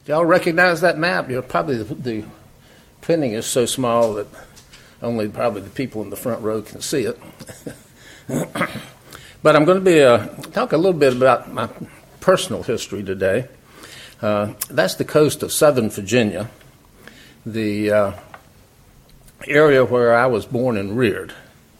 y'all recognize that map? Probably the printing is so small that only probably the people in the front row can see it. But I'm going to be talk a little bit about my personal history today. That's the coast of Southern Virginia, the area where I was born and reared.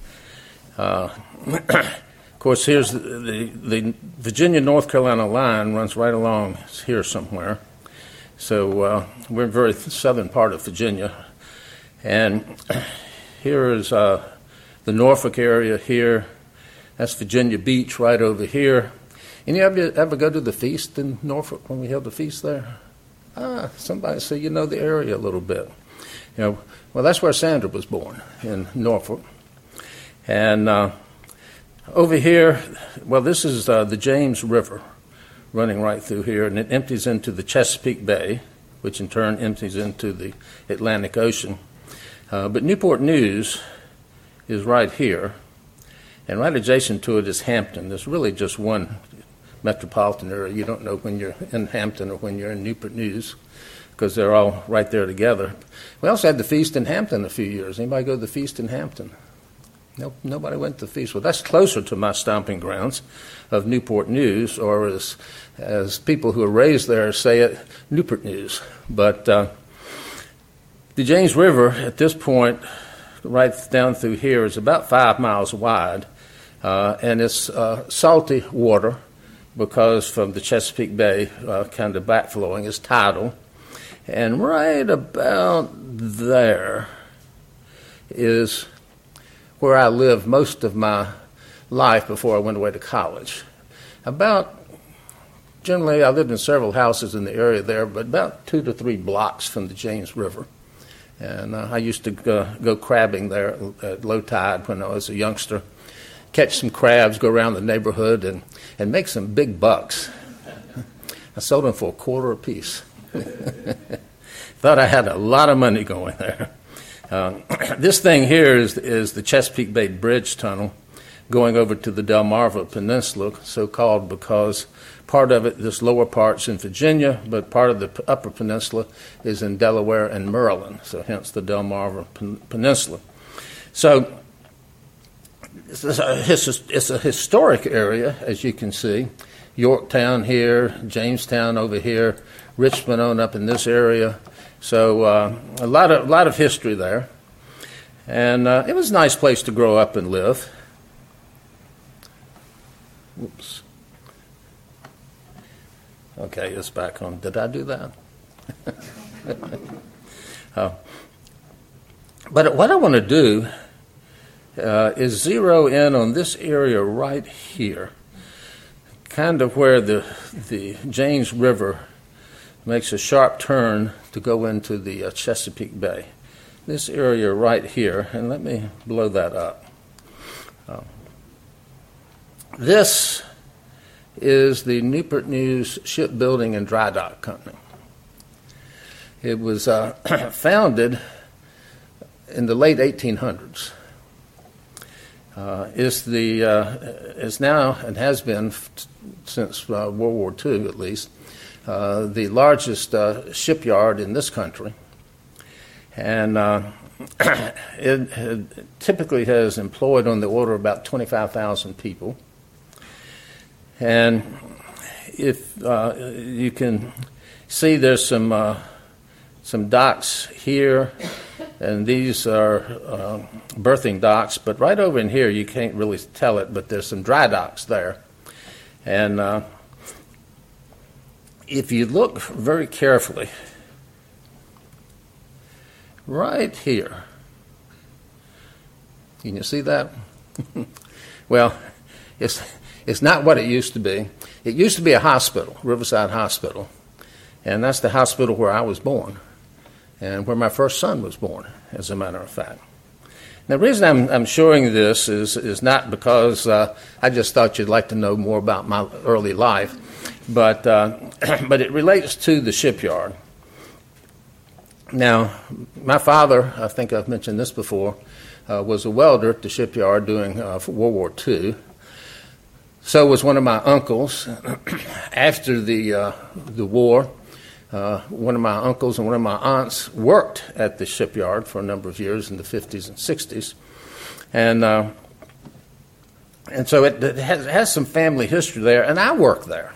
Of course, here's the Virginia-North Carolina line runs right along here somewhere. So we're in the very southern part of Virginia. And here is the Norfolk area here. That's Virginia Beach right over here. And you ever go to the feast in Norfolk when we held the feast there? Somebody say you know the area a little bit. Well, that's where Sandra was born, in Norfolk. And over here, well, this is the James River running right through here, and it empties into the Chesapeake Bay, which in turn empties into the Atlantic Ocean. But Newport News is right here, and right adjacent to it is Hampton. There's really just one metropolitan area. You don't know when you're in Hampton or when you're in Newport News because they're all right there together. We also had the feast in Hampton a few years. Anybody go to the feast in Hampton? Nope, nobody went to the feast. Well, that's closer to my stomping grounds of Newport News, or as people who are raised there say it, Newport News. But the James River at this point, right down through here, is about 5 miles wide, and it's salty water because from the Chesapeake Bay kind of backflowing is tidal. And right about there is where I lived most of my life before I went away to college. Generally, I lived in several houses in the area there, but about 2 to 3 blocks from the James River. And I used to go crabbing there at low tide when I was a youngster, catch some crabs, go around the neighborhood, and make some big bucks. I sold them for $0.25 apiece. Thought I had a lot of money going there. This thing here is the Chesapeake Bay Bridge Tunnel going over to the Delmarva Peninsula, so-called because part of it, this lower part's in Virginia, but part of the upper peninsula is in Delaware and Maryland, so hence the Delmarva Peninsula. So it's a historic area, as you can see. Yorktown here, Jamestown over here, Richmond on up in this area. So a lot of history there. And it was a nice place to grow up and live. Oops. Okay, it's back on. Did I do that? But what I want to do is zero in on this area right here, kind of where the James River makes a sharp turn to go into the Chesapeake Bay. This area right here, and let me blow that up. This is the Newport News Shipbuilding and Dry Dock Company. It was founded in the late 1800s. Is now and has been since World War II at least the largest shipyard in this country, and it typically has employed on the order of about 25,000 people. And if you can see, there's some docks here, and these are berthing docks. But right over in here, you can't really tell it, but there's some dry docks there. And if you look very carefully, right here, can you see that? Well, it's not what it used to be. It used to be a hospital, Riverside Hospital, and that's the hospital where I was born and where my first son was born, as a matter of fact. Now, the reason I'm showing this is not because I just thought you'd like to know more about my early life, but it relates to the shipyard. Now, my father, I think I've mentioned this before, was a welder at the shipyard during World War II. So was one of my uncles. After the war, One of my uncles and one of my aunts worked at the shipyard for a number of years in the 50s and 60s. And so it has some family history there, and I worked there.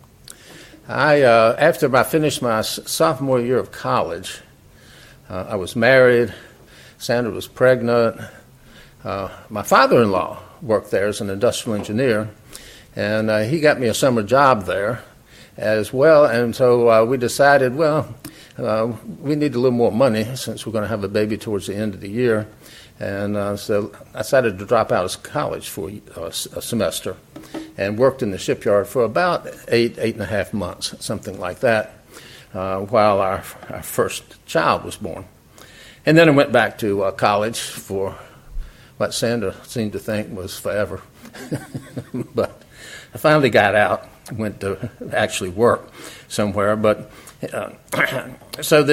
After I finished my sophomore year of college, I was married. Sandra was pregnant. My father-in-law worked there as an industrial engineer, and he got me a summer job there as well. And so we decided, we need a little more money since we're going to have a baby towards the end of the year. And so I decided to drop out of college for a semester and worked in the shipyard for about 8.5 months, something like that, while our first child was born. And then I went back to college for what Sandra seemed to think was forever. But I finally got out, went to actually work somewhere. But so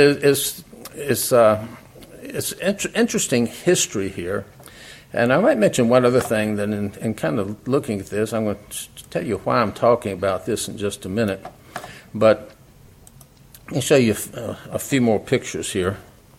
it's interesting history here. And I might mention one other thing that in kind of looking at this, I'm going to tell you why I'm talking about this in just a minute. But let me show you a few more pictures here.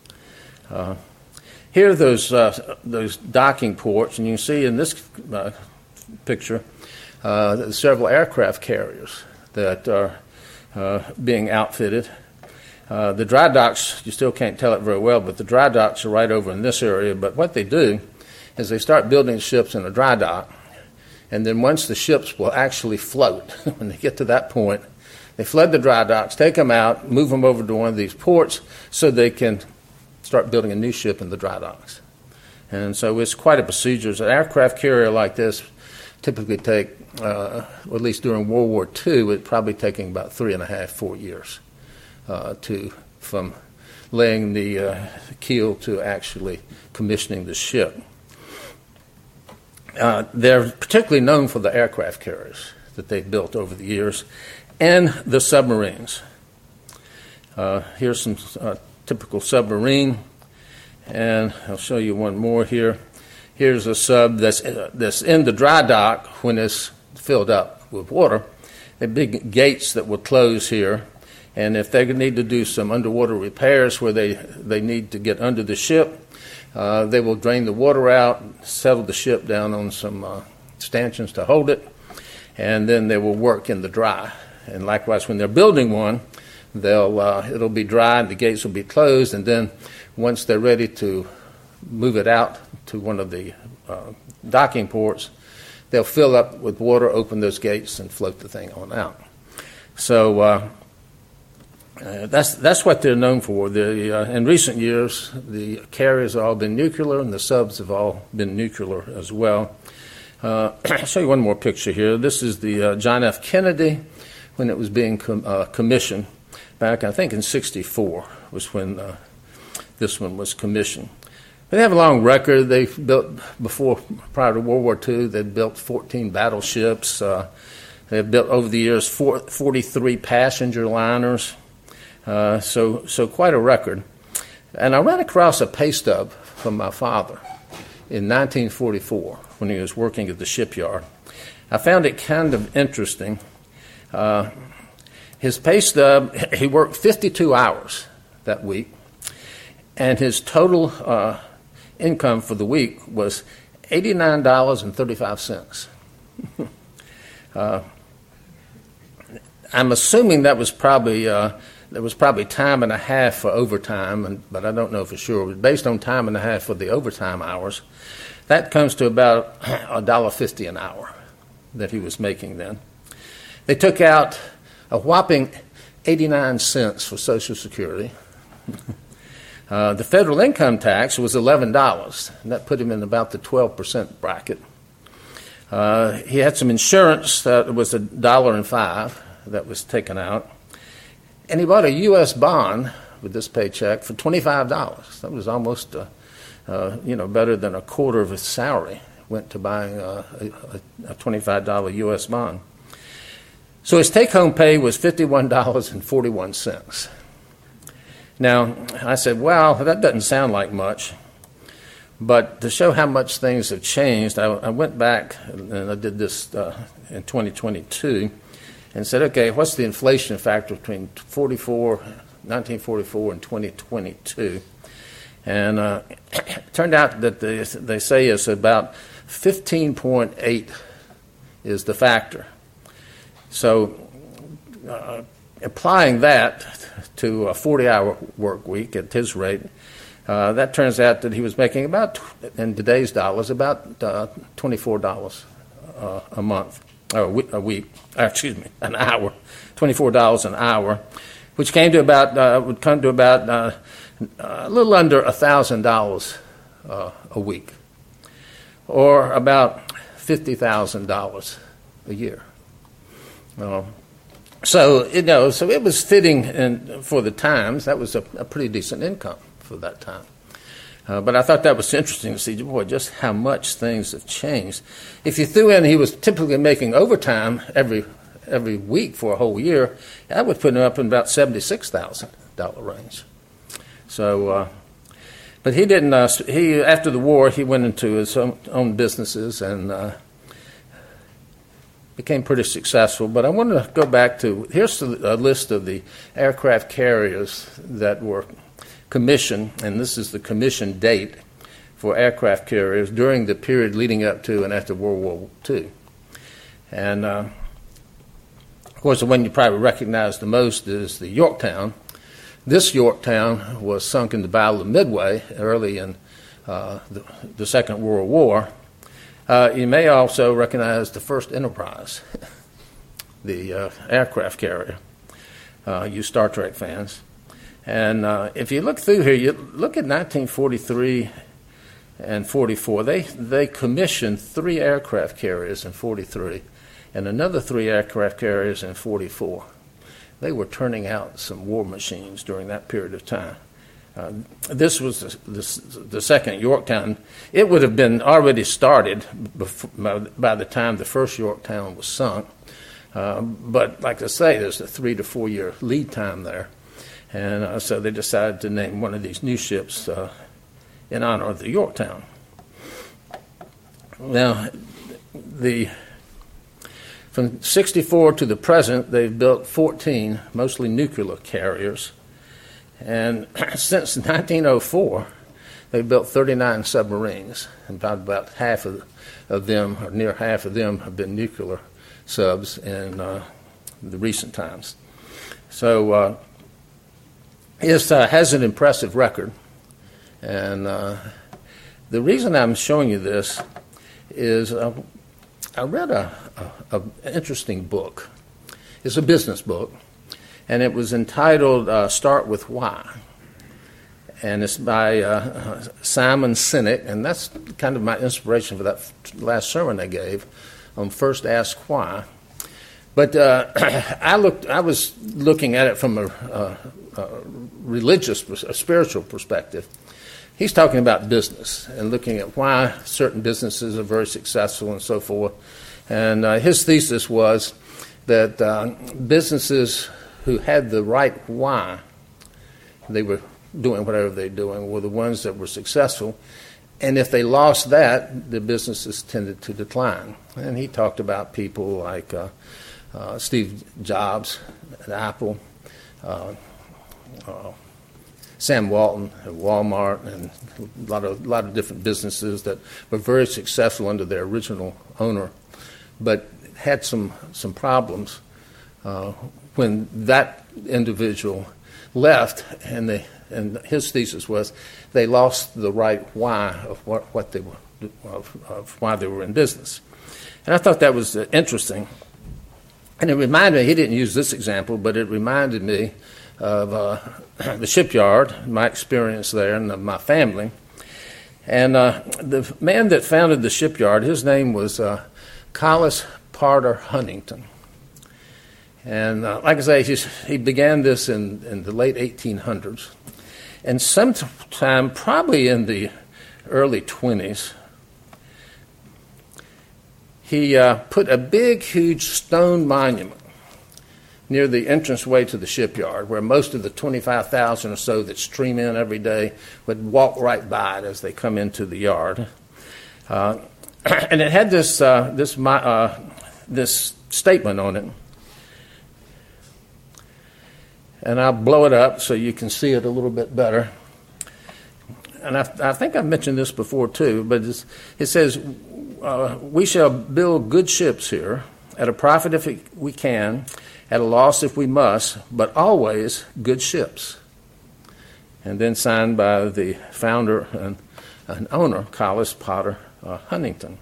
Here are those docking ports, and you can see in this picture several aircraft carriers that are being outfitted. The dry docks, you still can't tell it very well, but the dry docks are right over in this area. But what they do is they start building ships in a dry dock, and then once the ships will actually float, when they get to that point, they flood the dry docks, take them out, move them over to one of these ports so they can start building a new ship in the dry docks. And so it's quite a procedure. An aircraft carrier like this typically take, at least during World War II, it's probably taking about 3.5-4 years from laying the keel to actually commissioning the ship. They're particularly known for the aircraft carriers that they've built over the years and the submarines. Here's some typical submarine, and I'll show you one more here. Here's a sub that's in the dry dock when it's filled up with water. There are big gates that will close here, and if they need to do some underwater repairs where they need to get under the ship, they will drain the water out, settle the ship down on some stanchions to hold it, and then they will work in the dry. And likewise, when they're building one, it'll be dry, and the gates will be closed, and then once they're ready to move it out to one of the docking ports, they'll fill up with water, open those gates, and float the thing on out. So that's what they're known for. In recent years, the carriers have all been nuclear, and the subs have all been nuclear as well. I'll show you one more picture here. This is the John F. Kennedy when it was being commissioned back, I think, in '64 was when this one was commissioned. But they have a long record. They built, prior to World War II, they'd built 14 battleships. They've built over the years 43 passenger liners. So quite a record. And I ran across a pay stub from my father in 1944 when he was working at the shipyard. I found it kind of interesting. His pay stub, he worked 52 hours that week, and his total income for the week was $89.35. I'm assuming that was probably there was probably time and a half for overtime, but I don't know for sure. Based on time and a half for the overtime hours, that comes to about $1.50 an hour that he was making then. They took out a whopping 89 cents for Social Security. The federal income tax was $11, and that put him in about the 12% bracket. He had some insurance that was $1.05 that was taken out. And he bought a U.S. bond with this paycheck for $25. That was almost, better than a quarter of his salary went to buying a $25 U.S. bond. So his take-home pay was $51.41. Now, I said, well, that doesn't sound like much. But to show how much things have changed, I went back, and I did this in 2022, and said, okay, what's the inflation factor between 1944 and 2022? And it turned out that they say it's about 15.8 is the factor. So applying that to a 40-hour work week at his rate, that turns out that he was making about, in today's dollars, about $24 a month, or a week, an hour, $24 an hour, which came to about, would come to about a little under $1,000 a week, or about $50,000 a year. So it was fitting for the times. That was a pretty decent income for that time. But I thought that was interesting to see, boy, just how much things have changed. If you threw in, he was typically making overtime every week for a whole year, that would put him up in about $76,000 range. So, but he didn't. After the war, he went into his own businesses and became pretty successful. But I want to go back to, here's a list of the aircraft carriers that were commissioned, and this is the commission date for aircraft carriers during the period leading up to and after World War II. And of course, the one you probably recognize the most is the Yorktown. This Yorktown was sunk in the Battle of Midway early in the Second World War. You may also recognize the first Enterprise, the aircraft carrier, you Star Trek fans. And if you look through here, you look at 1943 and 44. They commissioned 3 aircraft carriers in 43 and another 3 aircraft carriers in 44. They were turning out some war machines during that period of time. This was the second Yorktown. It would have been already started by the time the first Yorktown was sunk. But like I say, there's a 3 to 4 year lead time there. And so they decided to name one of these new ships in honor of the Yorktown. Now, from 64 to the present, they've built 14, mostly nuclear carriers. And since 1904, they've built 39 submarines. And about half of them, or near half of them, have been nuclear subs in the recent times. So it has an impressive record. And the reason I'm showing you this is I read an interesting book. It's a business book, and it was entitled Start With Why. And it's by Simon Sinek, and that's kind of my inspiration for that last sermon I gave on First Ask Why. But I was looking at it from a religious, a spiritual perspective. He's talking about business and looking at why certain businesses are very successful and so forth. And his thesis was that businesses who had the right why, they were doing whatever they're doing, were the ones that were successful. And if they lost that, the businesses tended to decline. And he talked about people like Steve Jobs at Apple, Sam Walton at Walmart, and a lot of different businesses that were very successful under their original owner, but had some problems when that individual left. And his thesis was they lost the right why of what they were of why they were in business. And I thought that was interesting. And it reminded me, he didn't use this example, but it reminded me of the shipyard, my experience there, and of my family. And the man that founded the shipyard, his name was Collis Porter Huntington. And like I say, he began this in the late 1800s. And sometime, probably in the early 20s, he put a big, huge stone monument near the entranceway to the shipyard, where most of the 25,000 or so that stream in every day would walk right by it as they come into the yard. And it had this statement on it. And I'll blow it up so you can see it a little bit better. And I think I've mentioned this before too, but it says, we shall build good ships here, at a profit if we can, at a loss if we must, but always good ships. And then signed by the founder and owner, Collis Potter Huntington.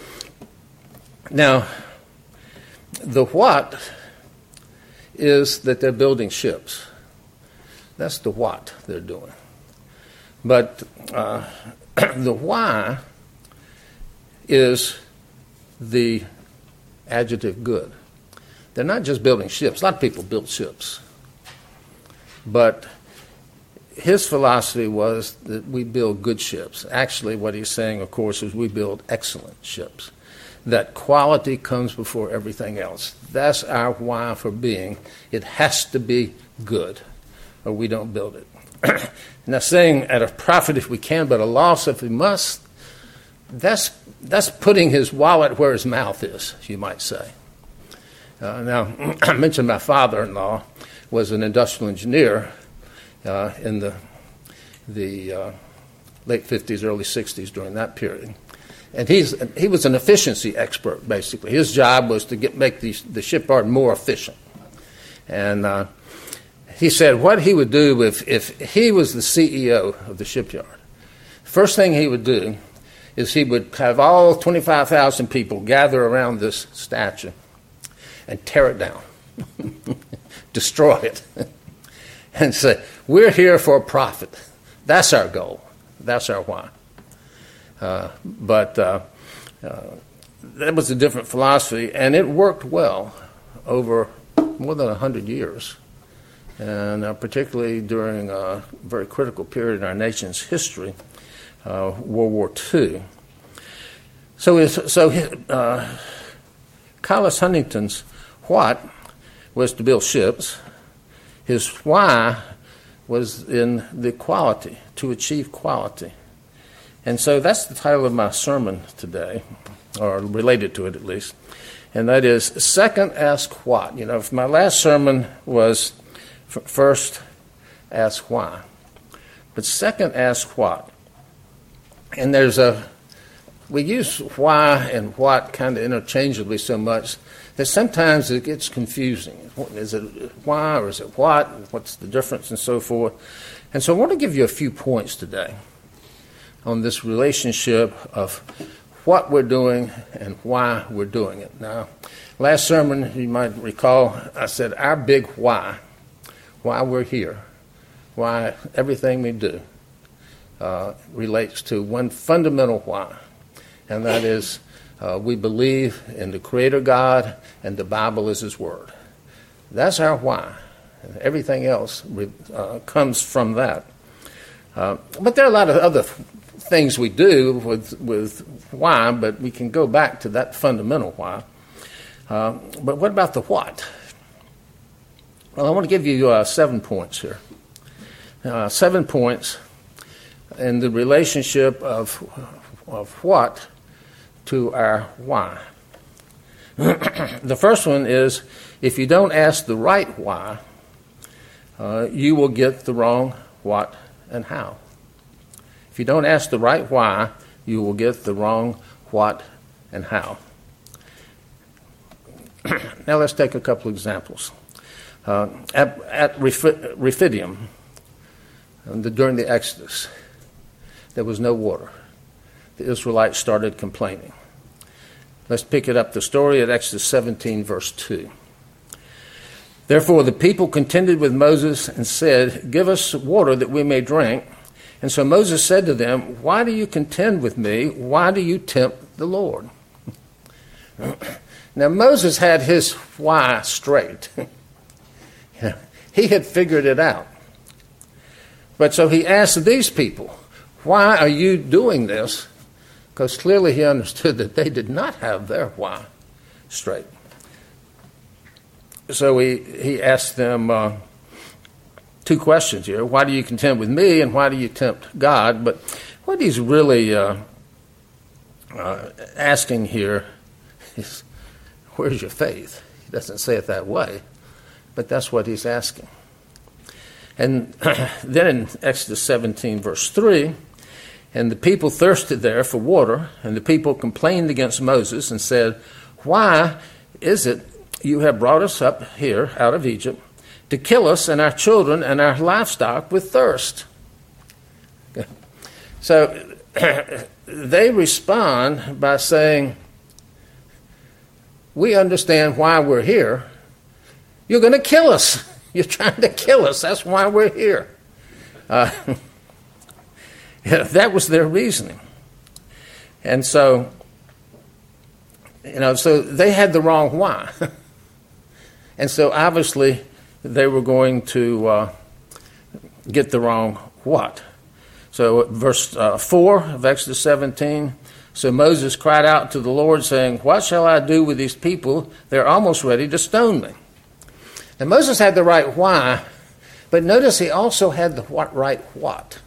Now, the what is that they're building ships. That's the what they're doing. But the why is the adjective good. They're not just building ships. A lot of people build ships. But his philosophy was that we build good ships. Actually, what he's saying, of course, is we build excellent ships. That quality comes before everything else. That's our why for being. It has to be good, or we don't build it. Now, saying at a profit if we can, but a loss if we must, that's putting his wallet where his mouth is, you might say. Now, I mentioned my father-in-law was an industrial engineer in the late 50s, early 60s during that period. And he was an efficiency expert, basically. His job was to make the shipyard more efficient. And he said what he would do if he was the CEO of the shipyard, first thing he would do is he would have all 25,000 people gather around this statue and tear it down, destroy it, and say, we're here for a profit. That's our goal. That's our why. But that was a different philosophy, and it worked well over more than 100 years, and particularly during a very critical period in our nation's history, World War II. So Collis Huntington's what was to build ships. His why was in the quality, to achieve quality. And so that's the title of my sermon today, or related to it at least, and that is Second Ask What. You know, my last sermon was first ask why, but second ask what. And we use why and what kind of interchangeably so much that sometimes it gets confusing. Is it why or is it what? What's the difference and so forth? And so I want to give you a few points today on this relationship of what we're doing and why we're doing it. Now, last sermon, you might recall, I said our big why we're here, why everything we do relates to one fundamental why, and that is we believe in the Creator God and the Bible is His Word. That's our why. Everything else comes from that. But there are a lot of other things we do with why, but we can go back to that fundamental why. But what about the what? Well, I want to give you 7 points here. 7 points in the relationship of what to our why. The first one is, if you don't ask the right why, you will get the wrong what and how. If you don't ask the right why, you will get the wrong what and how. Now let's take a couple examples. At Rephidim, during the Exodus, there was no water. The Israelites started complaining. Let's pick it up, the story at Exodus 17, verse 2. Therefore the people contended with Moses and said, give us water that we may drink. And so Moses said to them, why do you contend with me? Why do you tempt the Lord? Now Moses had his why straight. He had figured it out. But so he asked these people, why are you doing this? Because clearly he understood that they did not have their why straight. So he asked them 2 questions here. Why do you contend with me, and why do you tempt God? But what he's really asking here is, where's your faith? He doesn't say it that way, but that's what he's asking. And then in Exodus 17, verse 3, and the people thirsted there for water, and the people complained against Moses and said, "Why is it you have brought us up here out of Egypt to kill us and our children and our livestock with thirst?" So they respond by saying, "We understand why we're here. You're going to kill us. You're trying to kill us. That's why we're here." That was their reasoning. And so, so they had the wrong why. And so obviously they were going to get the wrong what. So verse 4 of Exodus 17, so Moses cried out to the Lord, saying, "What shall I do with these people? They're almost ready to stone me." And Moses had the right why, but notice he also had the right what.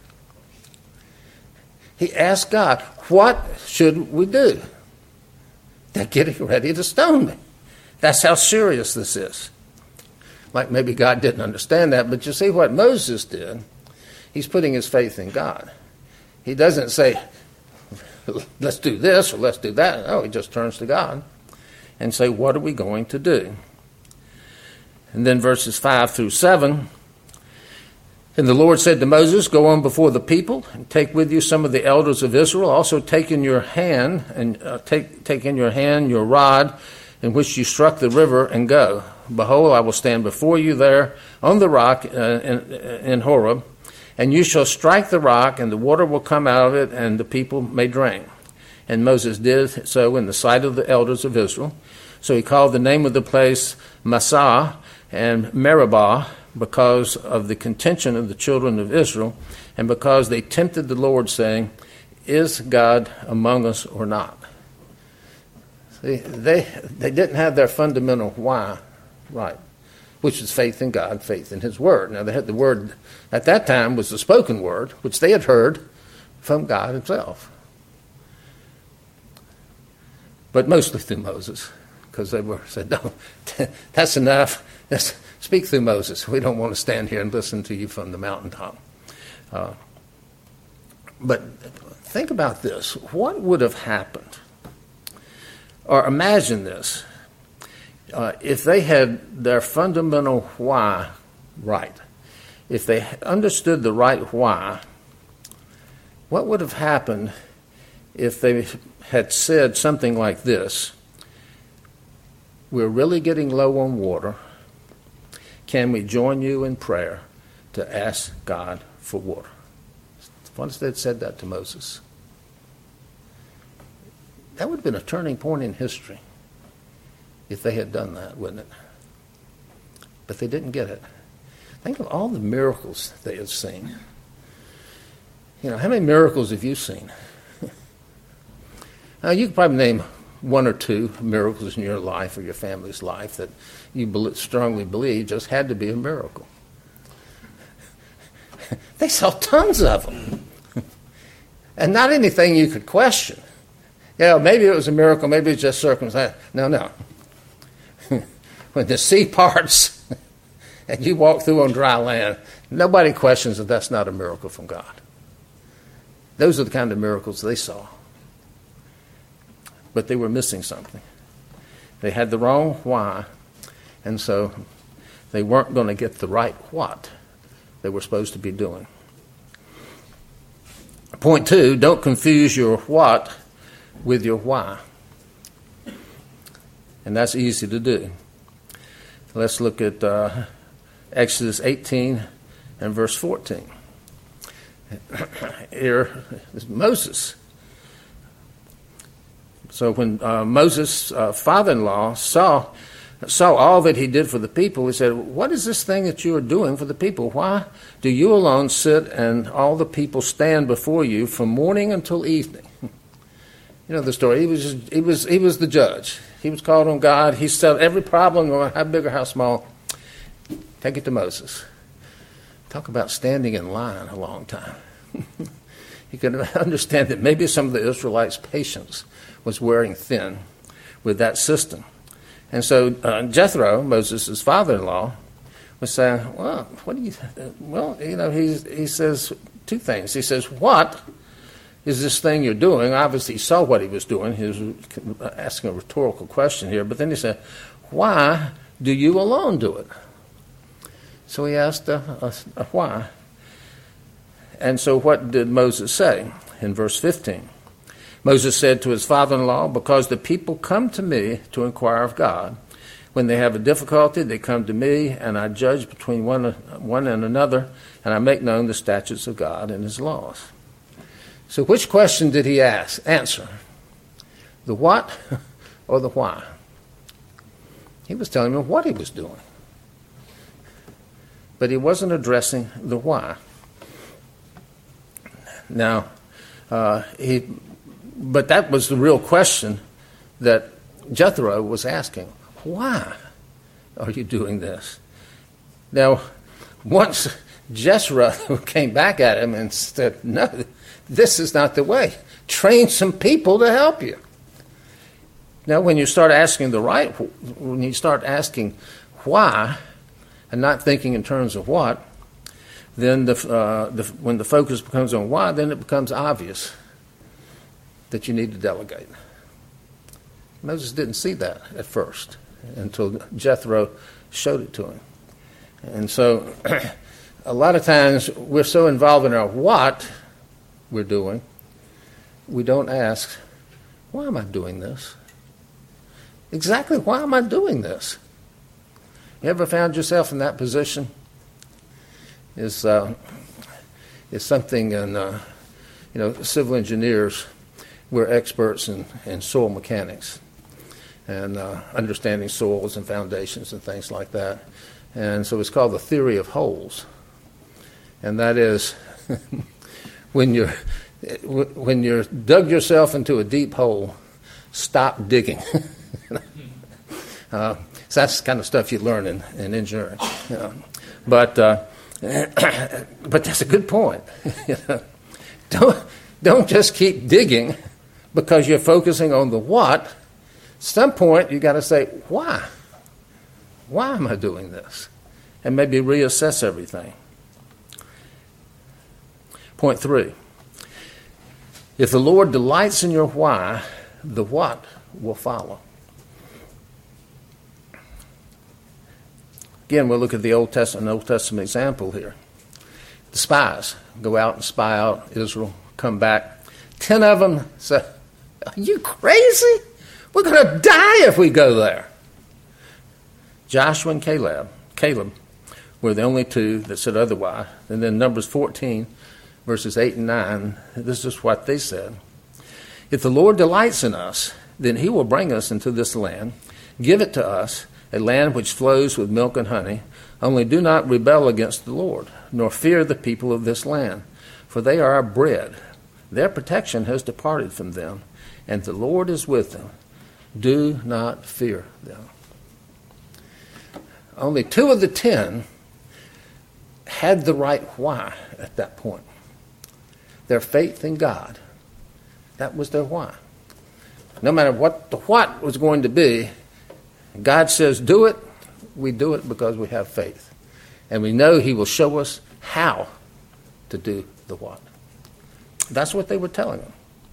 He asked God, "What should we do?" They're getting ready to stone me. That's how serious this is. Like maybe God didn't understand that, but you see what Moses did? He's putting his faith in God. He doesn't say, "Let's do this" or "let's do that." No, he just turns to God and say, "What are we going to do?" And then verses 5 through 7, and the Lord said to Moses, "Go on before the people and take with you some of the elders of Israel. Also take in your hand take in your hand your rod in which you struck the river and go. Behold, I will stand before you there on the rock in Horeb, and you shall strike the rock, and the water will come out of it, and the people may drink." And Moses did so in the sight of the elders of Israel. So he called the name of the place Massah and Meribah, because of the contention of the children of Israel, and because they tempted the Lord, saying, "Is God among us or not?" See, they didn't have their fundamental why right, which is faith in God, faith in His Word. Now, they had the Word at that time was the spoken Word, which they had heard from God Himself, but mostly through Moses, because they said, "No, that's enough. Speak through Moses. We don't want to stand here and listen to you from the mountaintop." But think about this. What would have happened? Or imagine this. If they had their fundamental why right, if they understood the right why, what would have happened if they had said something like this: "We're really getting low on water. Can we join you in prayer to ask God for water?" What if they'd said that to Moses? That would have been a turning point in history if they had done that, wouldn't it? But they didn't get it. Think of all the miracles they had seen. How many miracles have you seen? Now, you could probably name one or two miracles in your life or your family's life that you strongly believe just had to be a miracle. They saw tons of them. And not anything you could question. Maybe it was a miracle, maybe it's just circumstance. No. When the sea parts and you walk through on dry land, nobody questions that that's not a miracle from God. Those are the kind of miracles they saw. But they were missing something. They had the wrong why, and so they weren't going to get the right what they were supposed to be doing. Point 2, don't confuse your what with your why. And that's easy to do. Let's look at Exodus 18 and verse 14. Here is Moses. So when Moses' father-in-law saw all that he did for the people, he said, "What is this thing that you are doing for the people? Why do you alone sit and all the people stand before you from morning until evening?" You know the story. He was the judge. He was called on God. He settled every problem, no matter how big or how small. Take it to Moses. Talk about standing in line a long time. You can understand that maybe some of the Israelites' patience was wearing thin with that system. And so Jethro, Moses' father-in-law, was saying, well, what do you, well, he says two things. He says, what is this thing you're doing? Obviously, he saw what he was doing. He was asking a rhetorical question here. But then he said, why do you alone do it? So he asked a why. And so what did Moses say in verse 15? Moses said to his father-in-law, because the people come to me to inquire of God. When they have a difficulty, they come to me, and I judge between one and another, and I make known the statutes of God and his laws. So which question did he answer? The what or the why? He was telling them what he was doing. But he wasn't addressing the why. Now, but that was the real question that Jethro was asking. Why are you doing this? Now, once Jethro came back at him and said, no, this is not the way. Train some people to help you. Now, when you start asking when you start asking why and not thinking in terms of what, then when the focus becomes on why, then it becomes obvious that you need to delegate. Moses didn't see that at first until Jethro showed it to him. And so a lot of times we're so involved in our what we're doing, we don't ask, why am I doing this? Exactly why am I doing this? You ever found yourself in that position? Is something in, civil engineers, we're experts in soil mechanics and understanding soils and foundations and things like that. And so it's called the theory of holes. And that is when you're dug yourself into a deep hole, stop digging. So that's the kind of stuff you learn in engineering. But that's a good point. Don't just keep digging because you're focusing on the what. At some point, you got to say, why? Why am I doing this? And maybe reassess everything. Point 3. If the Lord delights in your why, the what will follow. Again, we'll look at the Old Testament example here. The spies go out and spy out Israel, come back. 10 of them say, are you crazy? We're going to die if we go there. Joshua and Caleb were the only two that said otherwise. And then Numbers 14, verses 8 and 9, this is what they said. If the Lord delights in us, then he will bring us into this land, give it to us, a land which flows with milk and honey. Only do not rebel against the Lord, nor fear the people of this land, for they are our bread. Their protection has departed from them, and the Lord is with them. Do not fear them. Only 2 of the 10 had the right why at that point. Their faith in God. That was their why. No matter what the what was going to be, God says do it, we do it because we have faith. And we know he will show us how to do the what. That's what they were telling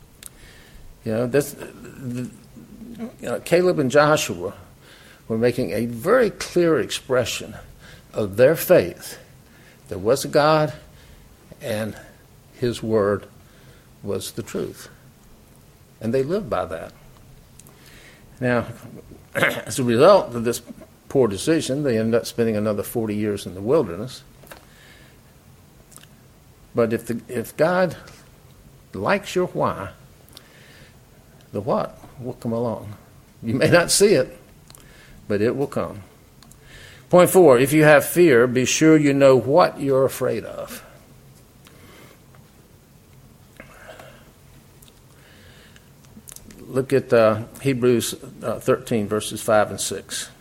them. Caleb and Joshua were making a very clear expression of their faith. There was a God, and his word was the truth. And they lived by that. Now, as a result of this poor decision, they ended up spending another 40 years in the wilderness. But if God likes your why, the what will come along. You may not see it, but it will come. Point 4, if you have fear, be sure you know what you're afraid of. Look at Hebrews 13, verses 5 and 6.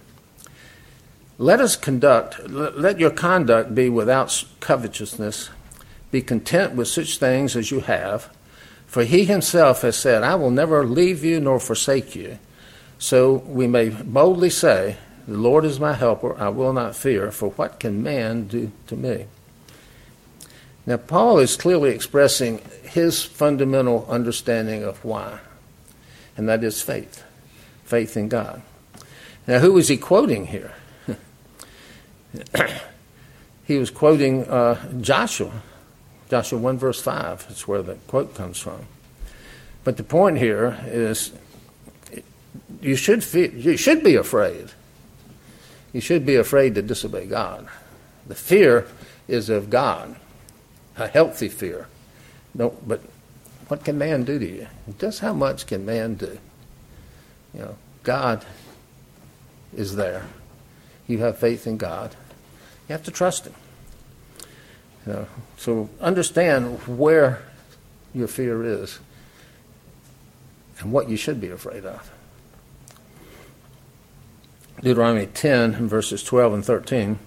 Let your conduct be without covetousness. Be content with such things as you have. For he himself has said, I will never leave you nor forsake you. So we may boldly say, The Lord is my helper. I will not fear, for what can man do to me? Now, Paul is clearly expressing his fundamental understanding of why, and that is faith. Faith in God. Now, who was he quoting here? He was quoting Joshua. Joshua 1 verse 5 is where the quote comes from. But the point here is you should be afraid. You should be afraid to disobey God. The fear is of God, a healthy fear. No, but what can man do to you? Just how much can man do? You know, God is there. You have faith in God. You have to trust him. You know, so understand where your fear is and what you should be afraid of. Deuteronomy 10, verses 12 and 13.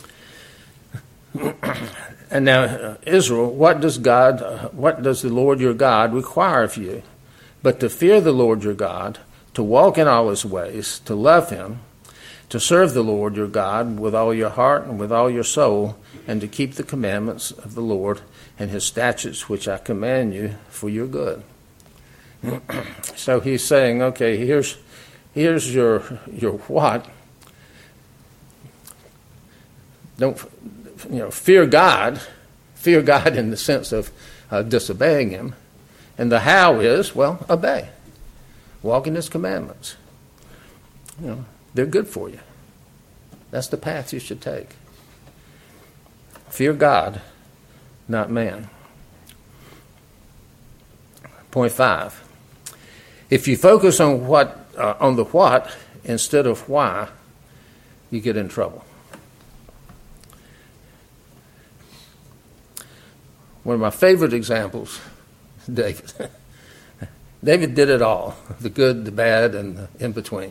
And now, Israel, what does the Lord your God require of you? But to fear the Lord your God, to walk in all his ways, to love him, to serve the Lord your God with all your heart and with all your soul, and to keep the commandments of the Lord and his statutes which I command you for your good. So he's saying, okay, here's your what. Don't, fear God. Fear God in the sense of disobeying him. And the how is, well, obey. Walk in his commandments. They're good for you. That's the path you should take. Fear God, not man. Point 5. If you focus on the what instead of why, you get in trouble. One of my favorite examples, David. David did it all, the good, the bad, and the in between.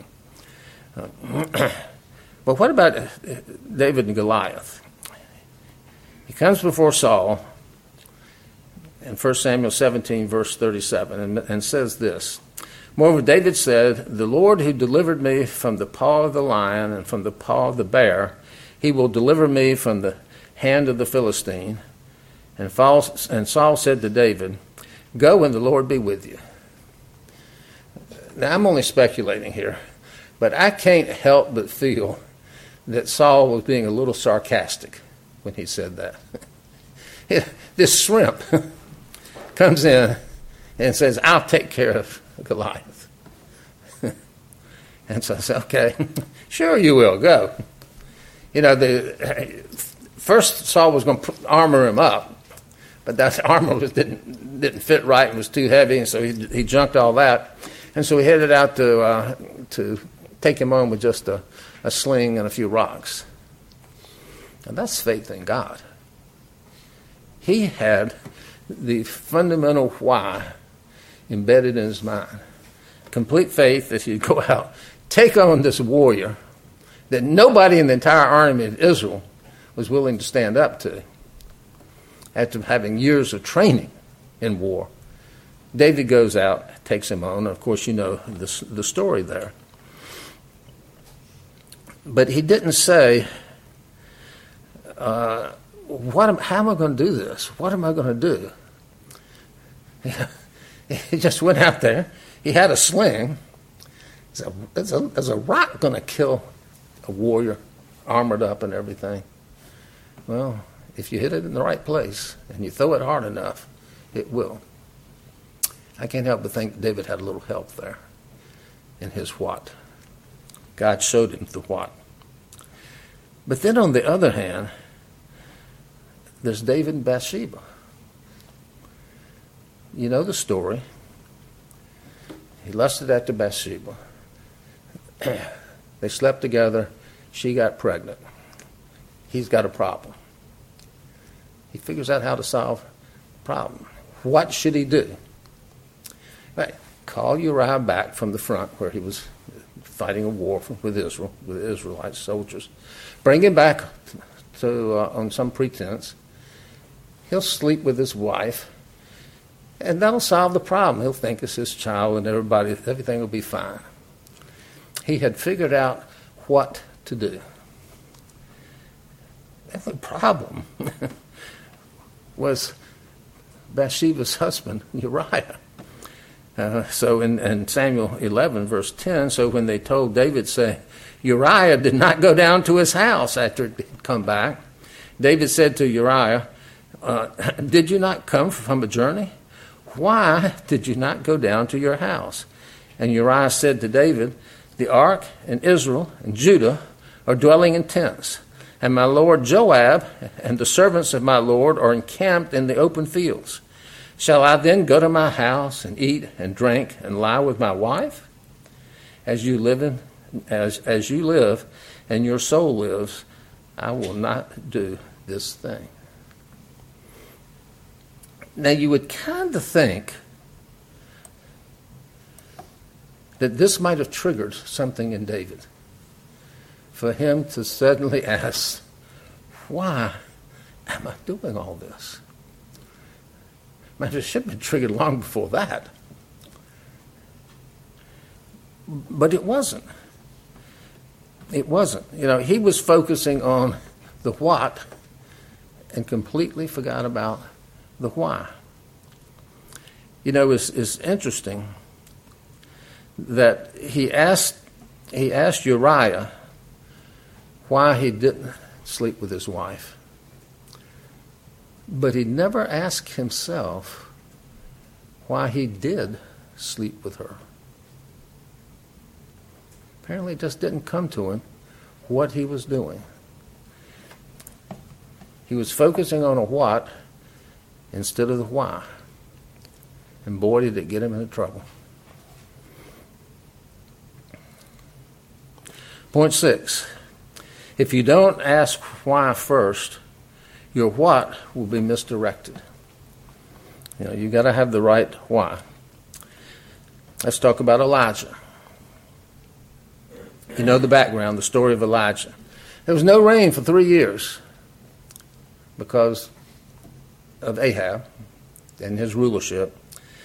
But what about David and Goliath? He comes before Saul in 1 Samuel 17, verse 37, and says this. Moreover, David said, the Lord who delivered me from the paw of the lion and from the paw of the bear, he will deliver me from the hand of the Philistine. And Saul said to David, go and the Lord be with you. Now, I'm only speculating here, but I can't help but feel that Saul was being a little sarcastic when he said that. This shrimp comes in and says, I'll take care of Goliath. And so I said, okay, sure you will, go. First Saul was going to armor him up, but that armor didn't fit right and was too heavy, and so he junked all that. And so he headed out to take him on with just a sling and a few rocks. And that's faith in God. He had the fundamental why embedded in his mind. Complete faith that he'd go out, take on this warrior that nobody in the entire army of Israel was willing to stand up to. After having years of training in war, David goes out, takes him on. Of course, you know the story there. But he didn't say, how am I going to do this? What am I going to do? He just went out there. He had a sling. Is a rock going to kill a warrior, armored up and everything? Well, if you hit it in the right place and you throw it hard enough, it will. I can't help but think David had a little help there in his what. God showed him the what. But then on the other hand, there's David and Bathsheba. You know the story. He lusted after Bathsheba. They slept together. She got pregnant. He's got a problem. He figures out how to solve the problem. What should he do? Right. Call Uriah back from the front where he was fighting a war with Israel, with the Israelite soldiers. Bring him back to on some pretense. He'll sleep with his wife, and that'll solve the problem. He'll think it's his child, and everything will be fine. He had figured out what to do. And the problem was Bathsheba's husband, Uriah. So in Samuel 11, verse 10, so when they told David, say, Uriah did not go down to his house after he had come back, David said to Uriah, did you not come from a journey? Why did you not go down to your house? And Uriah said to David, the ark and Israel and Judah are dwelling in tents, and my lord Joab and the servants of my lord are encamped in the open fields. Shall I then go to my house and eat and drink and lie with my wife? As you live and your soul lives, I will not do this thing. Now you would kind of think that this might have triggered something in David for him to suddenly ask, why am I doing all this? Man, it should have been triggered long before that. But it wasn't. It wasn't. You know, he was focusing on the what and completely forgot about the why. You know, it's interesting that he asked Uriah why he didn't sleep with his wife. But he never asked himself why he did sleep with her. Apparently it just didn't come to him what he was doing. He was focusing on a what instead of the why. And boy, did it get him into trouble. Point 6. If you don't ask why first, your what will be misdirected. You know, you got to have the right why. Let's talk about Elijah. You know the background, the story of Elijah. There was no rain for 3 years because of Ahab and his rulership.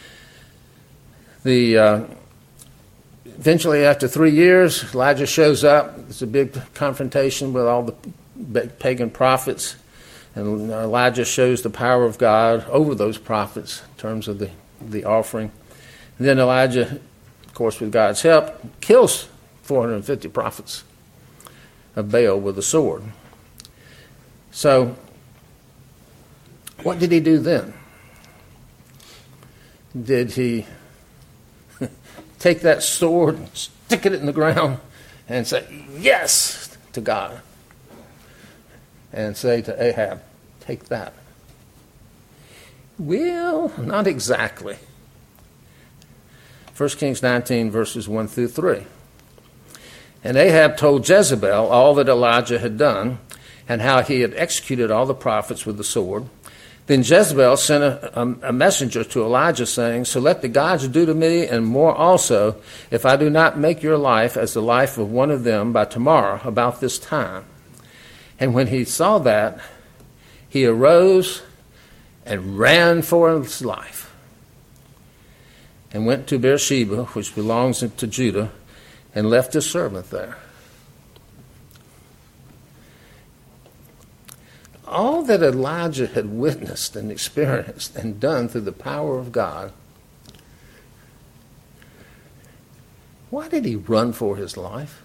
Eventually, after 3 years, Elijah shows up. It's a big confrontation with all the pagan prophets. And Elijah shows the power of God over those prophets in terms of the offering. And then Elijah, of course, with God's help, kills 450 prophets of Baal with a sword. So, what did he do then? Did he take that sword and stick it in the ground and say, yes, to God? And say to Ahab, take that? Well, not exactly. 1 Kings 19, verses 1 through 3. And Ahab told Jezebel all that Elijah had done and how he had executed all the prophets with the sword. Then Jezebel sent a messenger to Elijah, saying, so let the gods do to me and more also, if I do not make your life as the life of one of them by tomorrow about this time. And when he saw that, he arose and ran for his life and went to Beersheba, which belongs to Judah, and left his servant there. All that Elijah had witnessed and experienced and done through the power of God, why did he run for his life?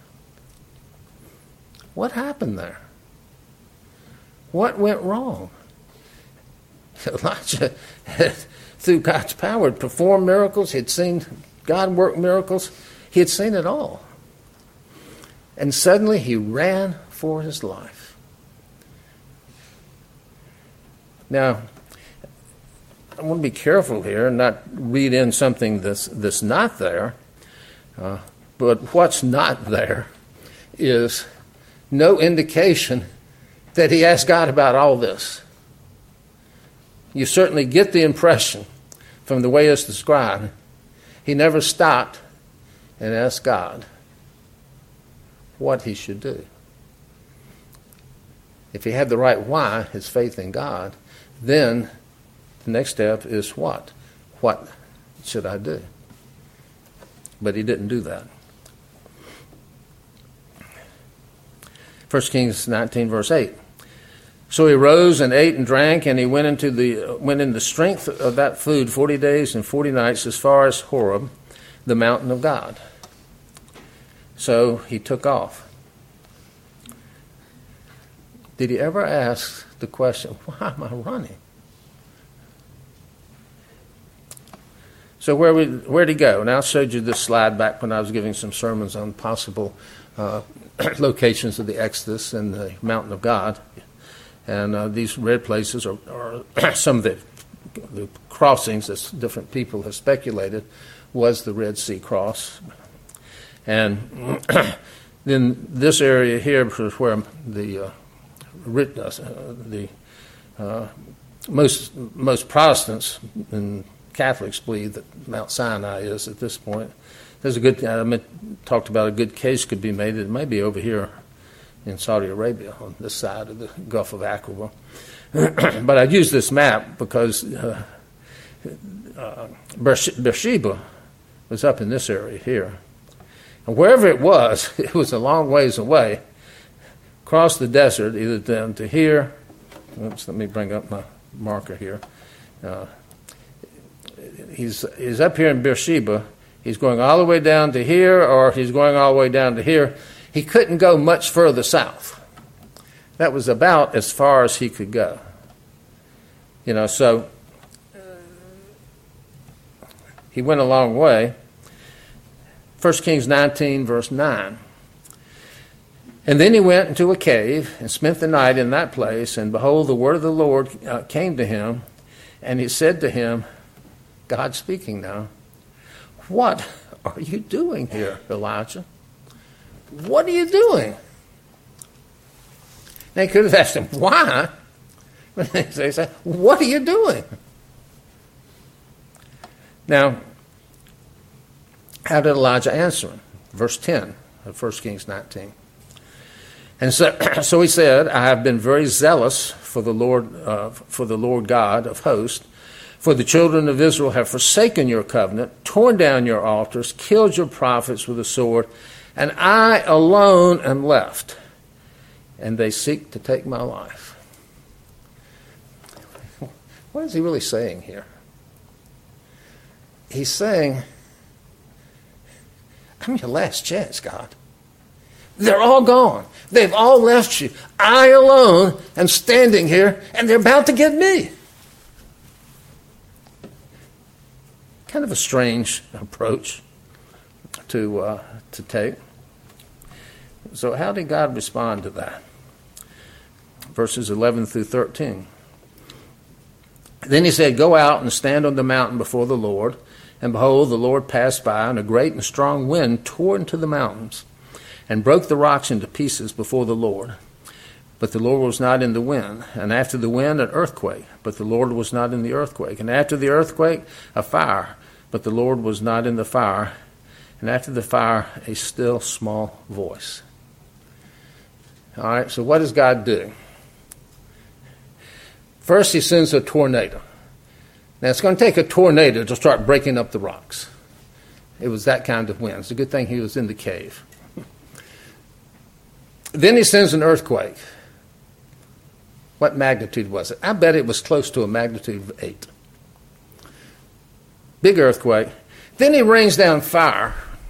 What happened there? What went wrong? Elijah had, through God's power, had performed miracles. He had seen God work miracles. He had seen it all. And suddenly he ran for his life. Now, I want to be careful here and not read in something that's not there. But what's not there is no indication that he asked God about all this. You certainly get the impression from the way it's described, he never stopped and asked God what he should do. If he had the right why, his faith in God, then the next step is what? What should I do? But he didn't do that. 1 Kings 19, verse 8. So he rose and ate and drank, and he went in the strength of that food 40 days and 40 nights as far as Horeb, the mountain of God. So he took off. Did he ever ask the question, why am I running? So where'd he go? And I showed you this slide back when I was giving some sermons on possible locations of the Exodus and the mountain of God. And these red places are some of the crossings that different people have speculated was the Red Sea cross. And then this area here is where the most Protestants and Catholics believe that Mount Sinai is at this point. There's a good, talked about a good case could be made. It may be over here in Saudi Arabia on this side of the Gulf of Aqaba. But I use this map because Beersheba was up in this area here. And wherever it was a long ways away. Across the desert, either down to here. Oops, let me bring up my marker here. He's up here in Beersheba. He's going all the way down to here, or he's going all the way down to here. He couldn't go much further south. That was about as far as he could go. So he went a long way. 1 Kings 19, verse 9. And then he went into a cave and spent the night in that place. And behold, the word of the Lord came to him. And he said to him, God speaking now, what are you doing here, Elijah? What are you doing? They could have asked him, why? But they said, what are you doing? Now, how did Elijah answer him? Verse 10 of 1 Kings 19. And so he said, I have been very zealous for the Lord God of hosts. For the children of Israel have forsaken your covenant, torn down your altars, killed your prophets with a sword, and I alone am left, and they seek to take my life. What is he really saying here? He's saying, I'm your last chance, God. They're all gone. They've all left you. I alone am standing here, and they're about to get me. Kind of a strange approach to take. So how did God respond to that? Verses 11 through 13. Then he said, go out and stand on the mountain before the Lord. And behold, the Lord passed by, and a great and strong wind tore into the mountains and broke the rocks into pieces before the Lord. But the Lord was not in the wind. And after the wind, an earthquake. But the Lord was not in the earthquake. And after the earthquake, a fire. But the Lord was not in the fire. And after the fire, a still small voice. All right, so what does God do? First, he sends a tornado. Now, it's going to take a tornado to start breaking up the rocks. It was that kind of wind. It's a good thing he was in the cave. Then he sends an earthquake. What magnitude was it? I bet it was close to a magnitude of 8. Big earthquake. Then he rains down fire.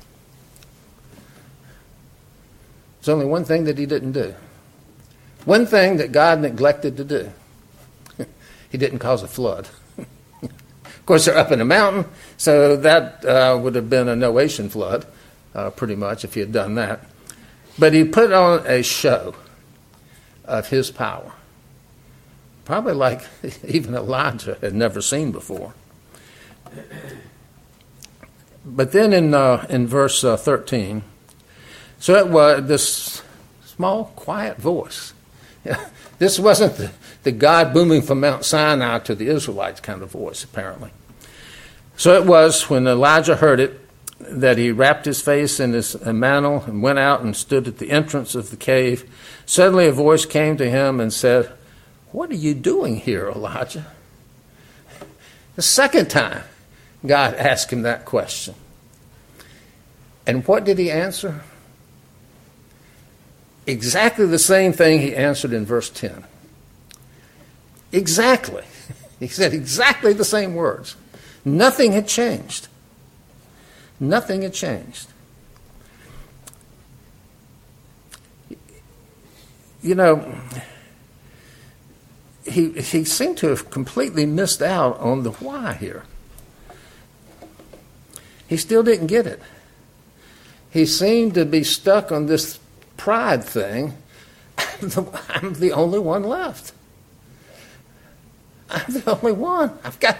There's only one thing that he didn't do. One thing that God neglected to do. He didn't cause a flood. Of course, they're up in a mountain, so that would have been a Noachian flood, pretty much, if he had done that. But he put on a show of his power, probably like even Elijah had never seen before. But then in verse 13, so it was this small, quiet voice. This wasn't the God booming from Mount Sinai to the Israelites kind of voice, apparently. So it was when Elijah heard it that he wrapped his face in his mantle and went out and stood at the entrance of the cave. Suddenly a voice came to him and said, what are you doing here, Elijah? The second time God asked him that question. And what did he answer? exactly the same thing he answered in verse 10. Exactly. He said exactly the same words. Nothing had changed. Nothing had changed. You know, he seemed to have completely missed out on the why here. He still didn't get it. He seemed to be stuck on this pride thing. I'm the only one left. I'm the only one. I've got...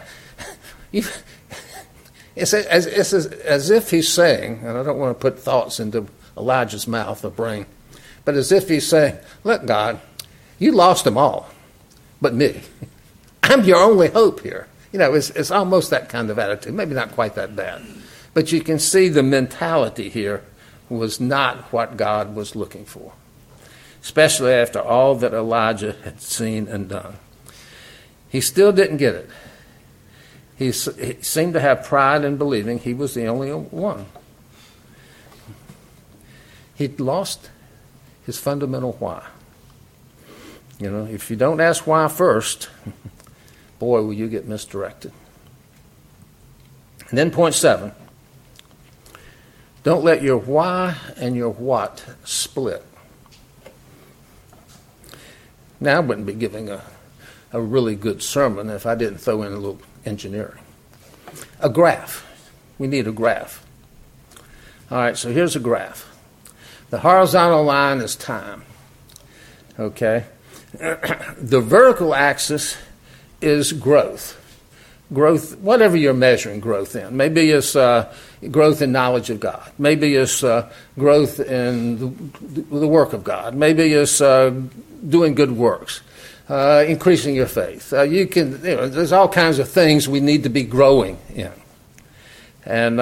It's as if he's saying, and I don't want to put thoughts into Elijah's mouth or brain, but as if he's saying, look, God, you lost them all, but me. I'm your only hope here. You know, it's almost that kind of attitude. Maybe not quite that bad. But you can see the mentality here was not what God was looking for, especially after all that Elijah had seen and done. He still didn't get it. He seemed to have pride in believing he was the only one. He'd lost his fundamental why. You know, if you don't ask why first, boy, will you get misdirected. And then point 7. Don't let your why and your what split. Now, I wouldn't be giving a really good sermon if I didn't throw in a little engineering. A graph. We need a graph. All right, so here's a graph. The horizontal line is time. Okay? The vertical axis is growth. Growth, whatever you're measuring growth in. Maybe it's growth in knowledge of God. Maybe it's growth in the work of God. Maybe it's doing good works, increasing your faith. There's all kinds of things we need to be growing in. And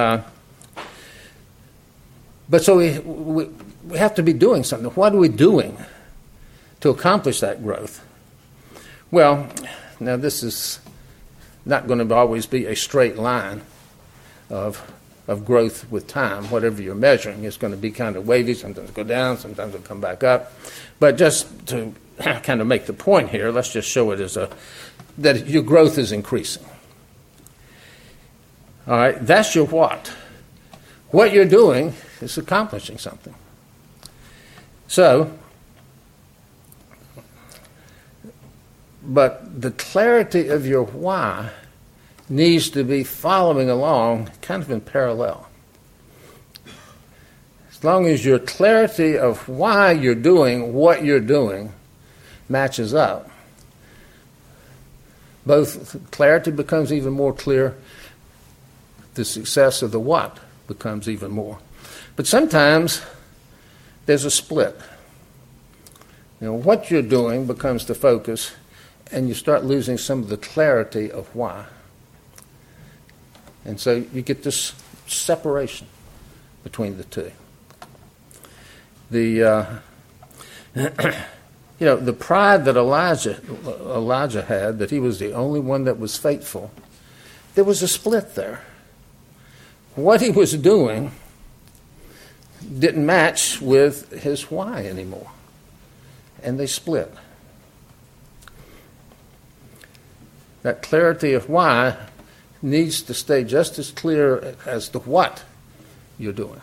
but so we have to be doing something. What are we doing to accomplish that growth? Well, now this is not going to always be a straight line of growth with time. Whatever you're measuring, it's going to be kind of wavy. Sometimes go down, sometimes it'll come back up. But just to kind of make the point here, let's just show it as that your growth is increasing. All right, that's your what. What you're doing is accomplishing something. So, but the clarity of your why needs to be following along kind of in parallel. As long as your clarity of why you're doing what you're doing matches up, both clarity becomes even more clear, the success of the what becomes even more. But sometimes there's a split. You know, what you're doing becomes the focus, and you start losing some of the clarity of why. And so you get this separation between the two. The the pride that Elijah had, that he was the only one that was faithful, there was a split there. What he was doing didn't match with his why anymore, and they split. That clarity of why needs to stay just as clear as the what you're doing.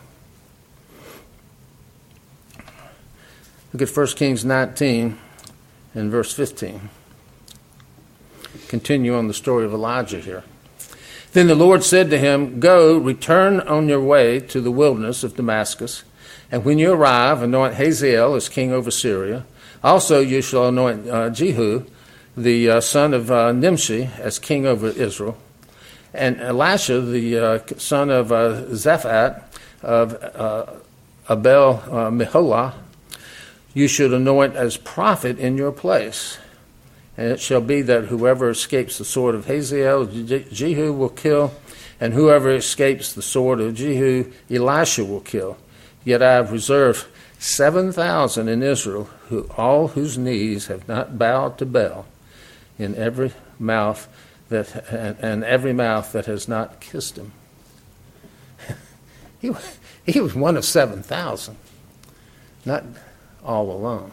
Look at 1 Kings 19 and verse 15. Continue on the story of Elijah here. Then the Lord said to him, "Go, return on your way to the wilderness of Damascus, and when you arrive, anoint Hazael as king over Syria. Also you shall anoint Jehu, the son of Nimshi, as king over Israel, and Elisha, the son of Zaphat of Abel Meholah, you should anoint as prophet in your place. And it shall be that whoever escapes the sword of Hazael, Jehu will kill, and whoever escapes the sword of Jehu, Elisha will kill. Yet I have reserved 7,000 in Israel, all whose knees have not bowed to Baal, in every mouth and every mouth that has not kissed him." He was one of 7,000, not all alone.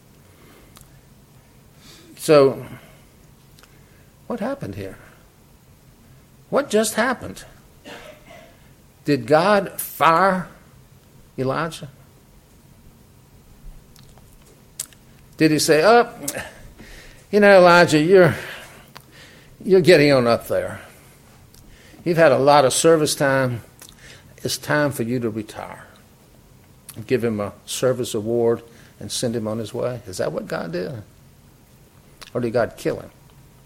So, what happened here? What just happened? Did God fire Elijah? Did he say, Elijah, you're getting on up there. You've had a lot of service time. It's time for you to retire. Give him a service award and send him on his way. Is that what God did? Or did God kill him?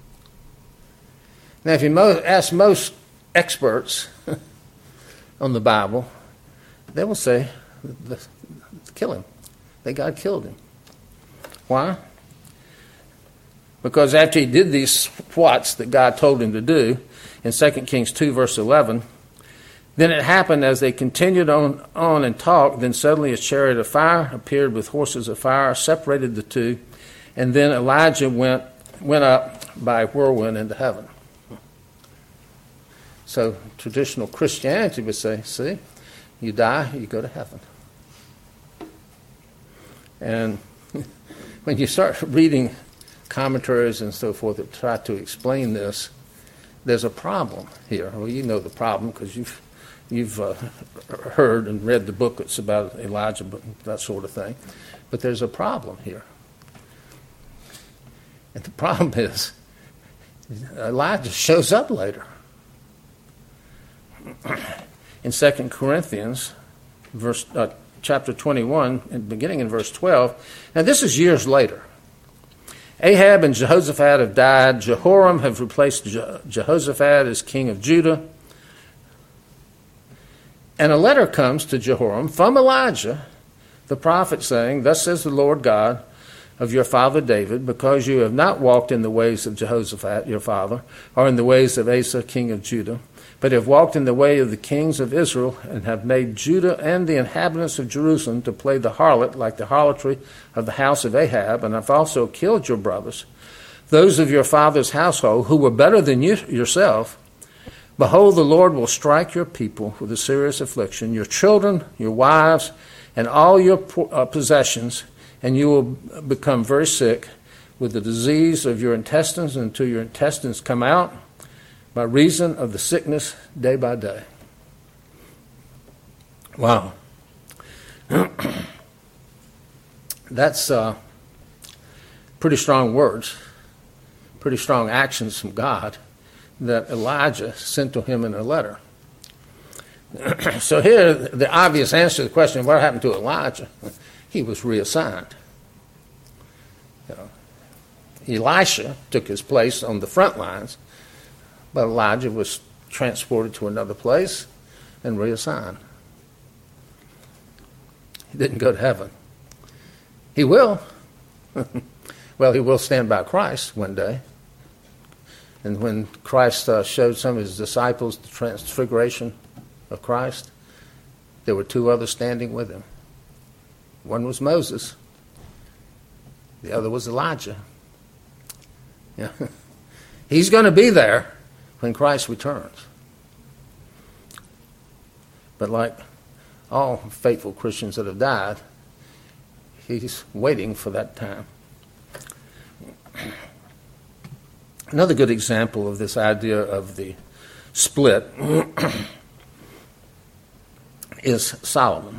Now, if you ask most experts on the Bible, they will say, kill him. That God killed him. Why? Because after he did these whats that God told him to do, in 2 Kings 2, verse 11, then it happened as they continued on and talked, then suddenly a chariot of fire appeared with horses of fire, separated the two, and then Elijah went up by whirlwind into heaven. So traditional Christianity would say, see, you die, you go to heaven. And when you start reading commentaries and so forth that try to explain this, there's a problem here. Well, you know the problem because you've heard and read the booklets about Elijah, that sort of thing. But there's a problem here. And the problem is Elijah shows up later. In 2 Corinthians, chapter 21, and beginning in verse 12, now this is years later. Ahab and Jehoshaphat have died. Jehoram have replaced Jehoshaphat as king of Judah. And a letter comes to Jehoram from Elijah, the prophet, saying, thus says the Lord God of your father David, because you have not walked in the ways of Jehoshaphat your father, or in the ways of Asa king of Judah, but have walked in the way of the kings of Israel, and have made Judah and the inhabitants of Jerusalem to play the harlot like the harlotry of the house of Ahab, and have also killed your brothers, those of your father's household, who were better than you yourself. Behold, the Lord will strike your people with a serious affliction, your children, your wives, and all your possessions, and you will become very sick with the disease of your intestines until your intestines come out, by reason of the sickness day by day. Wow. That's pretty strong words, pretty strong actions from God that Elijah sent to him in a letter. So here, the obvious answer to the question, what happened to Elijah? He was reassigned. Elisha took his place on the front lines, but Elijah was transported to another place and reassigned. He didn't go to heaven. He will. Well, he will stand by Christ one day. And when Christ showed some of his disciples the transfiguration of Christ, there were two others standing with him. One was Moses. The other was Elijah. Yeah. He's going to be there when Christ returns. But like all faithful Christians that have died, he's waiting for that time. Another good example of this idea of the split is Solomon.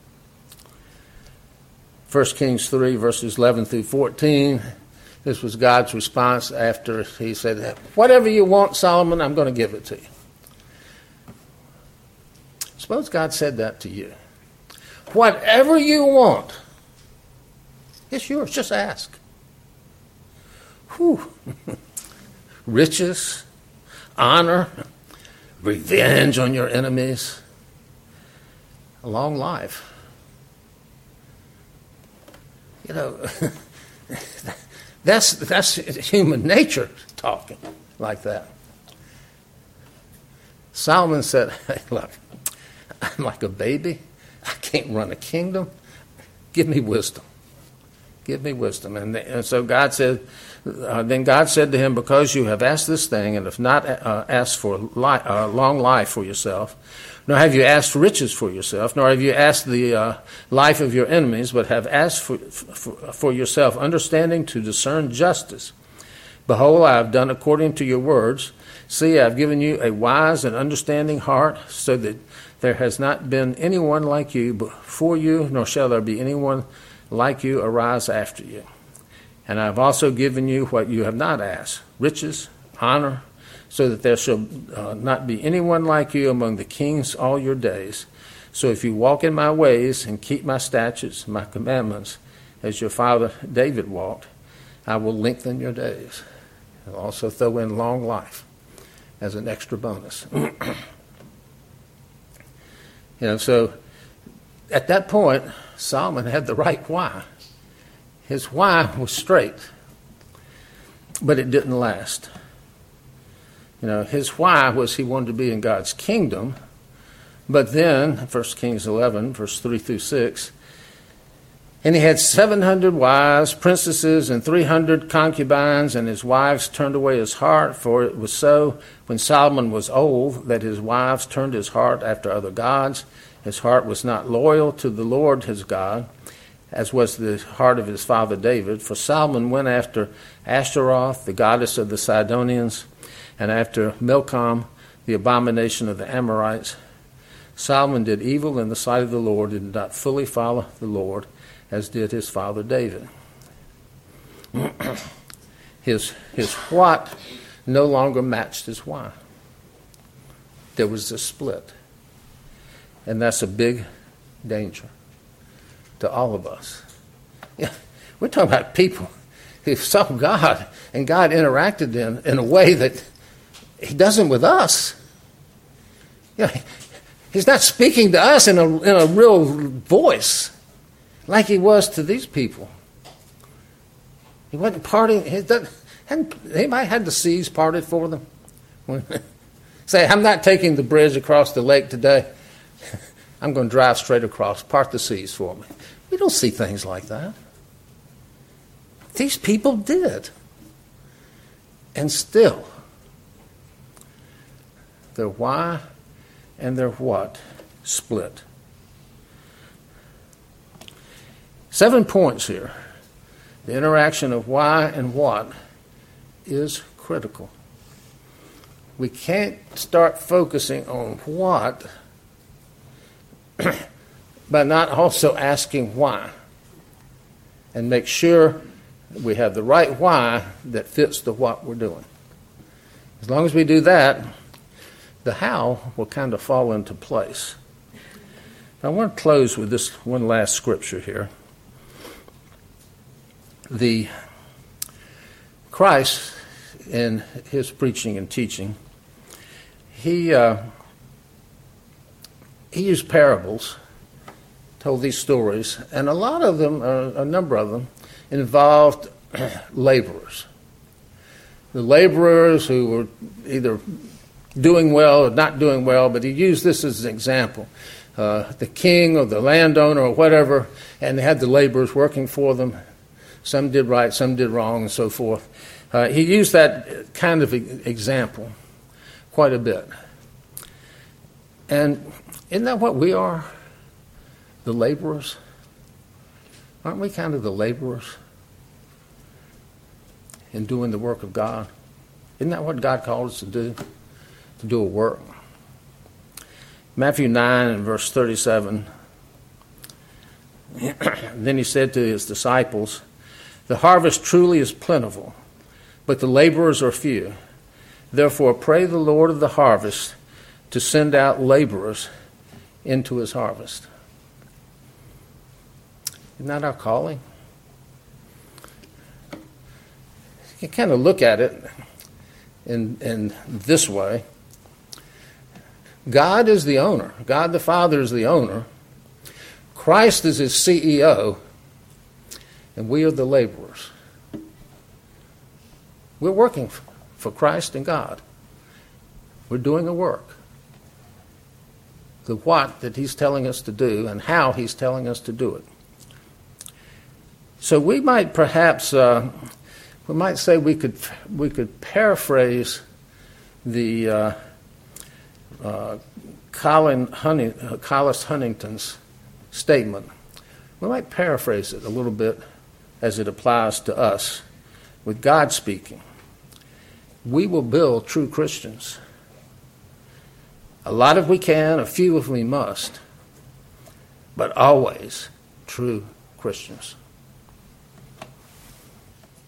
1 Kings 3, verses 11 through 14. This was God's response after he said, whatever you want, Solomon, I'm going to give it to you. Suppose God said that to you. Whatever you want, it's yours. Just ask. Whew. Riches, honor, revenge on your enemies, a long life. You know, that's human nature talking like that. Solomon said, hey, look, I'm like a baby. I can't run a kingdom. Give me wisdom. Give me wisdom. And so God said, then God said to him, because you have asked this thing and have not asked for long life for yourself, nor have you asked riches for yourself, nor have you asked the life of your enemies, but have asked for yourself understanding to discern justice. Behold, I have done according to your words. See, I have given you a wise and understanding heart, so that there has not been anyone like you before you, nor shall there be anyone like you arise after you. And I have also given you what you have not asked, riches, honor, so that there shall not be anyone like you among the kings all your days. So if you walk in my ways and keep my statutes, my commandments, as your father David walked, I will lengthen your days. I'll also throw in long life as an extra bonus. So at that point, Solomon had the right why. His why was straight, but it didn't last. His why was he wanted to be in God's kingdom, but then, 1 Kings 11, verse 3 through 6, and he had 700 wives, princesses, and 300 concubines, and his wives turned away his heart, for it was so when Solomon was old that his wives turned his heart after other gods. His heart was not loyal to the Lord his God, as was the heart of his father David. For Solomon went after Ashtaroth, the goddess of the Sidonians, and after Milcom, the abomination of the Amorites. Solomon did evil in the sight of the Lord and did not fully follow the Lord, as did his father David. His what no longer matched his why. There was a split. And that's a big danger to all of us. We're talking about people who saw God, and God interacted in a way that he doesn't with us. He's not speaking to us in a real voice like he was to these people. He wasn't parting. Anybody had the seas parted for them? Say, I'm not taking the bridge across the lake today. I'm going to drive straight across. Part the seas for me. We don't see things like that. These people did. And still, their why and their what split. 7 points here. The interaction of why and what is critical. We can't start focusing on what but not also asking why, and make sure we have the right why that fits the what we're doing. As long as we do that, the how will kind of fall into place. I want to close with this one last scripture here. The Christ, in his preaching and teaching, he used parables, told these stories, and a lot of them, a number of them, involved laborers. The laborers who were either doing well or not doing well, but he used this as an example. The king or the landowner or whatever, and they had the laborers working for them. Some did right, some did wrong, and so forth. He used that kind of example quite a bit. And isn't that what we are? The laborers? Aren't we kind of the laborers in doing the work of God? Isn't that what God called us to do? To do a work. Matthew 9 and verse 37. Then he said to his disciples, "The harvest truly is plentiful, but the laborers are few. Therefore pray the Lord of the harvest to send out laborers into his harvest." Isn't that our calling? You kind of look at it in this way. God is the owner. God the Father is the owner. Christ is his CEO, and we are the laborers. We're working for Christ and God. We're doing a work. The what that he's telling us to do and how he's telling us to do it. So we might perhaps we might say we could paraphrase the Collis Huntington's statement. We might paraphrase it a little bit as it applies to us, with God speaking. We will build true Christians. A lot if we can, a few if we must, but always true Christians.